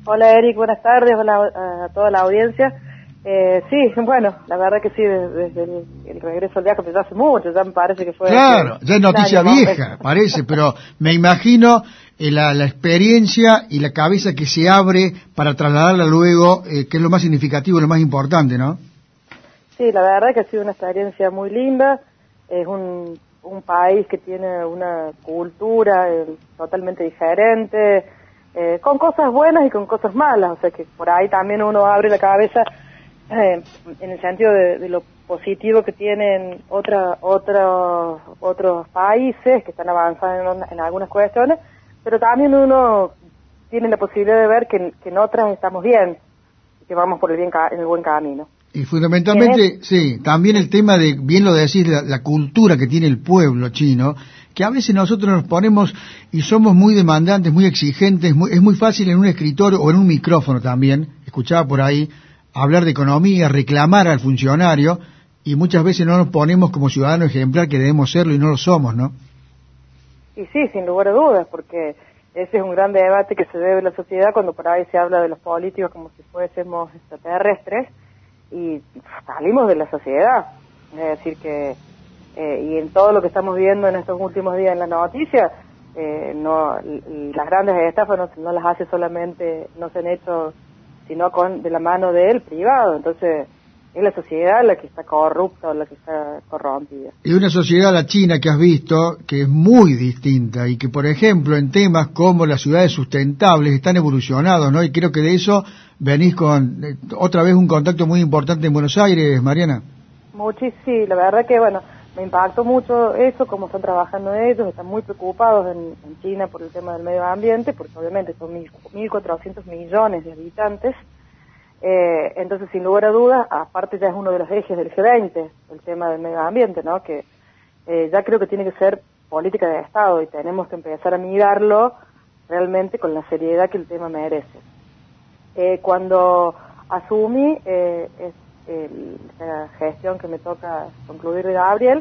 Hola Eric, buenas tardes, hola a toda la audiencia. Sí, bueno, la verdad que sí, desde el regreso al viaje, pero ya hace mucho, ya me parece que fue... Claro, ya es noticia vieja, parece, pero me imagino la experiencia y la cabeza que se abre para trasladarla luego, que es lo más significativo, lo más importante, ¿no? Sí, la verdad que ha sido una experiencia muy linda, es un país que tiene una cultura totalmente diferente, con cosas buenas y con cosas malas, o sea que por ahí también uno abre la cabeza en el sentido de lo positivo que tienen otros países que están avanzando en algunas cuestiones, pero también uno tiene la posibilidad de ver que en otras estamos bien, que vamos por en el buen camino. Y fundamentalmente, sí, también el tema de, bien lo decís, la cultura que tiene el pueblo chino, que a veces nosotros nos ponemos y somos muy demandantes, muy exigentes, es muy fácil en un escritorio o en un micrófono también, escuchaba por ahí, hablar de economía, reclamar al funcionario, y muchas veces no nos ponemos como ciudadano ejemplar que debemos serlo y no lo somos, ¿no? Y sí, sin lugar a dudas, porque ese es un gran debate que se debe en la sociedad cuando por ahí se habla de los políticos como si fuésemos extraterrestres, y salimos de la sociedad, es decir que y en todo lo que estamos viendo en estos últimos días en las noticias, las grandes estafas no las hace solamente, no se han hecho sino de la mano del privado, entonces es la sociedad la que está corrupta o la que está corrompida. Y una sociedad, la China, que has visto, que es muy distinta y que, por ejemplo, en temas como las ciudades sustentables están evolucionados, ¿no? Y creo que de eso venís con otra vez un contacto muy importante en Buenos Aires, Mariana. Sí, la verdad que, bueno, me impactó mucho eso, cómo están trabajando ellos, están muy preocupados en China por el tema del medio ambiente, porque obviamente son 1.400 millones de habitantes. Entonces, sin lugar a dudas, aparte ya es uno de los ejes del G20, el tema del medio ambiente, ¿no? Que ya creo que tiene que ser política de Estado y tenemos que empezar a mirarlo realmente con la seriedad que el tema merece. Cuando asumí la gestión que me toca concluir de Gabriel,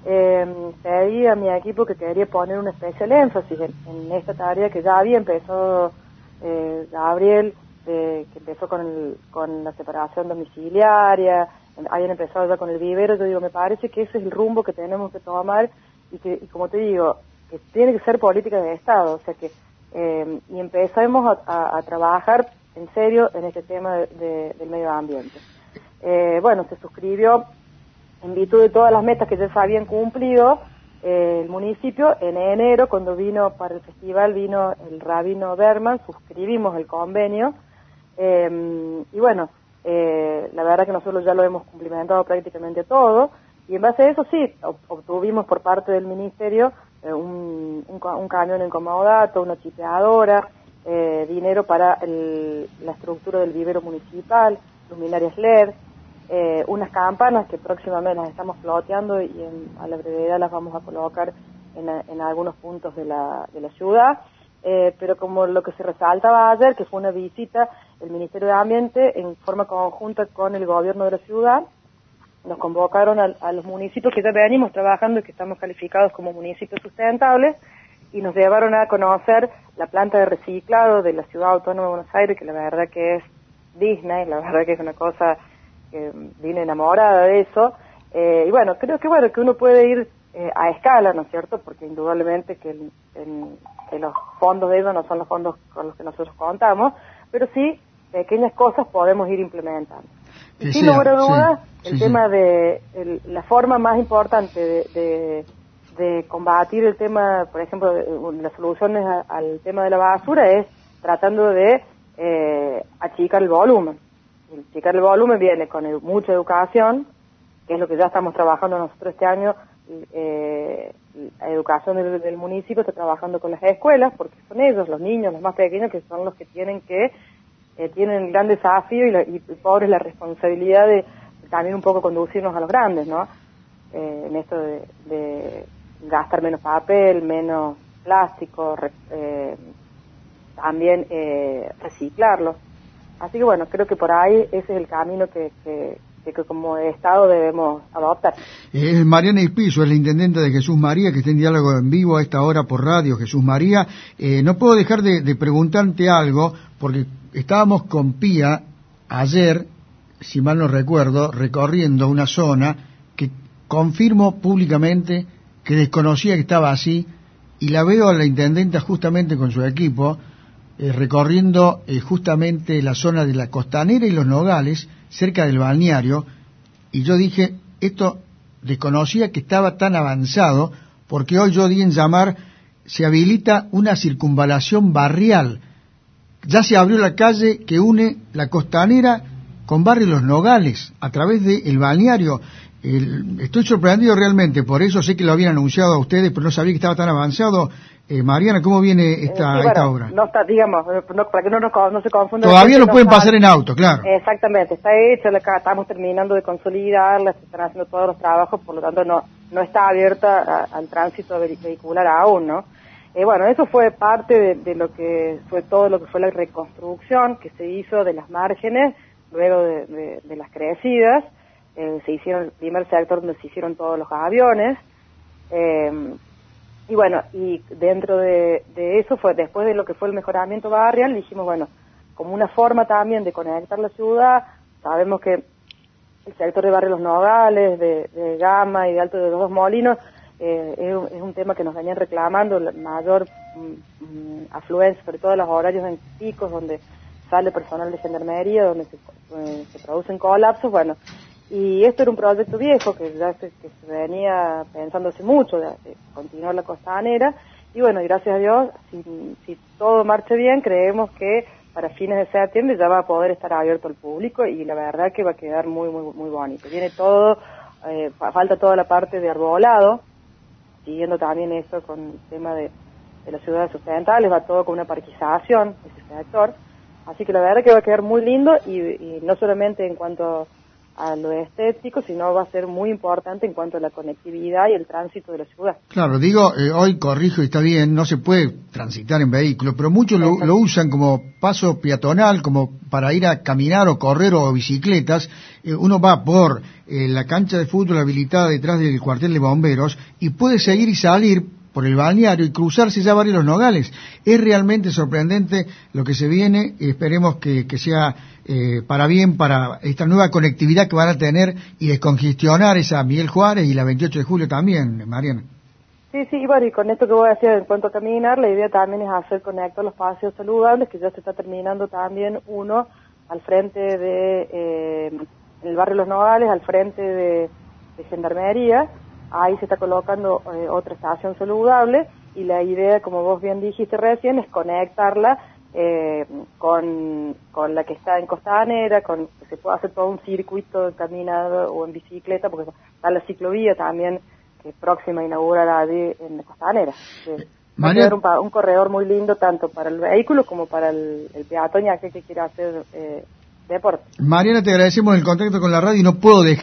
pedí a mi equipo que quería poner un especial énfasis en esta tarea que ya había empezado Gabriel, que empezó con la separación domiciliaria, habían empezado ya con el vivero. Yo digo, me parece que ese es el rumbo que tenemos que tomar y como te digo, que tiene que ser política de Estado, o sea que y empezamos a trabajar en serio en este tema del medio ambiente. Bueno, se suscribió en virtud de todas las metas que ya se habían cumplido el municipio. En enero, cuando vino para el festival, vino el rabino Berman, suscribimos el convenio. Y bueno, la verdad que nosotros ya lo hemos cumplimentado prácticamente todo, y en base a eso sí, obtuvimos por parte del ministerio un camión en comodato, una chipeadora, dinero para la estructura del vivero municipal, luminarias LED, unas campanas que próximamente las estamos floteando y a la brevedad las vamos a colocar en algunos puntos de la ciudad. Pero como lo que se resaltaba ayer, que fue una visita el Ministerio de Ambiente en forma conjunta con el gobierno de la ciudad, nos convocaron a los municipios que ya venimos trabajando y que estamos calificados como municipios sustentables, y nos llevaron a conocer la planta de reciclado de la Ciudad Autónoma de Buenos Aires, que la verdad que es Disney, la verdad que es una cosa que vine enamorada de eso. Y bueno, creo que uno puede ir a escala, ¿no es cierto? Porque indudablemente que los fondos de ellos no son los fondos con los que nosotros contamos, pero sí pequeñas cosas podemos ir implementando. Y sin lugar a dudas, el tema de la forma más importante de combatir el tema, por ejemplo, las soluciones al tema de la basura es tratando de achicar el volumen. Achicar el volumen viene con mucha educación, que es lo que ya estamos trabajando nosotros este año. La educación del municipio está trabajando con las escuelas, porque son ellos, los niños, los más pequeños, que son los que tienen el gran desafío y por la responsabilidad de también un poco conducirnos a los grandes, ¿no? En esto de gastar menos papel, menos plástico, también reciclarlo. Así que bueno, creo que por ahí ese es el camino que como Estado debemos adoptar. Es Mariana Ispizo, es la intendente de Jesús María, que está en diálogo en vivo a esta hora por radio. Jesús María, no puedo dejar de preguntarte algo, porque estábamos con Pía ayer, si mal no recuerdo, recorriendo una zona que confirmo públicamente que desconocía que estaba así, y la veo a la intendenta justamente con su equipo, recorriendo justamente la zona de la Costanera y Los Nogales, cerca del balneario, y yo dije, esto desconocía que estaba tan avanzado, porque hoy yo di en llamar, se habilita una circunvalación barrial. Ya se abrió la calle que une la Costanera con barrio Los Nogales, a través del balneario. Estoy sorprendido realmente, por eso sé que lo habían anunciado a ustedes, pero no sabía que estaba tan avanzado. Mariana, ¿cómo viene esta obra? No está, digamos, para que no se confunda. Todavía no pueden pasar en auto, claro. Exactamente, está hecho, estamos terminando de consolidarla, se están haciendo todos los trabajos, por lo tanto no está abierta al tránsito vehicular aún, ¿no? Bueno, eso fue parte de lo que fue todo lo que fue la reconstrucción que se hizo de las márgenes, luego de las crecidas. Se hicieron el primer sector donde se hicieron todos los aviones, y bueno, y dentro de eso fue, después de lo que fue el mejoramiento barrial, dijimos, bueno, como una forma también de conectar la ciudad, sabemos que el sector de Barrio Los Nogales, de Gama y de Alto de los Dos Molinos, es un tema que nos venían reclamando, la mayor afluencia, sobre todo en los horarios en picos, donde sale personal de gendarmería, donde se producen colapsos, bueno. Y esto era un proyecto viejo que se venía pensando hace mucho, de continuar la Costanera, y bueno, gracias a Dios, si todo marcha bien, creemos que para fines de septiembre ya va a poder estar abierto al público, y la verdad que va a quedar muy, muy, muy bonito. Viene todo, falta toda la parte de arbolado, siguiendo también eso con el tema de las ciudades sustentables, va todo con una parquización, ese sector, así que la verdad que va a quedar muy lindo, y no solamente en cuanto a lo estético, sino va a ser muy importante en cuanto a la conectividad y el tránsito de la ciudad. Claro, digo, hoy corrijo y está bien, no se puede transitar en vehículo, pero muchos lo usan como paso peatonal, como para ir a caminar o correr o bicicletas. Uno va por la cancha de fútbol habilitada detrás del cuartel de bomberos y puede seguir y salir por el balneario y cruzarse ya Barrio Los Nogales. Es realmente sorprendente lo que se viene, esperemos que sea para bien, para esta nueva conectividad que van a tener y descongestionar esa Miguel Juárez y la 28 de julio también, Mariana. Sí, bueno, y con esto que voy a decir en cuanto a caminar, la idea también es hacer conectar los paseos saludables, que ya se está terminando también uno al frente de el Barrio Los Nogales, al frente de Gendarmería. Ahí se está colocando otra estación saludable, y la idea, como vos bien dijiste recién, es conectarla con la que está en Costanera, que se puede hacer todo un circuito caminado o en bicicleta, porque está la ciclovía también, que es próxima a inaugurar allí en la Costanera. Va a ser un corredor muy lindo tanto para el vehículo como para el peatón, ya que quiera hacer deporte. Mariana, te agradecemos el contacto con la radio y no puedo dejar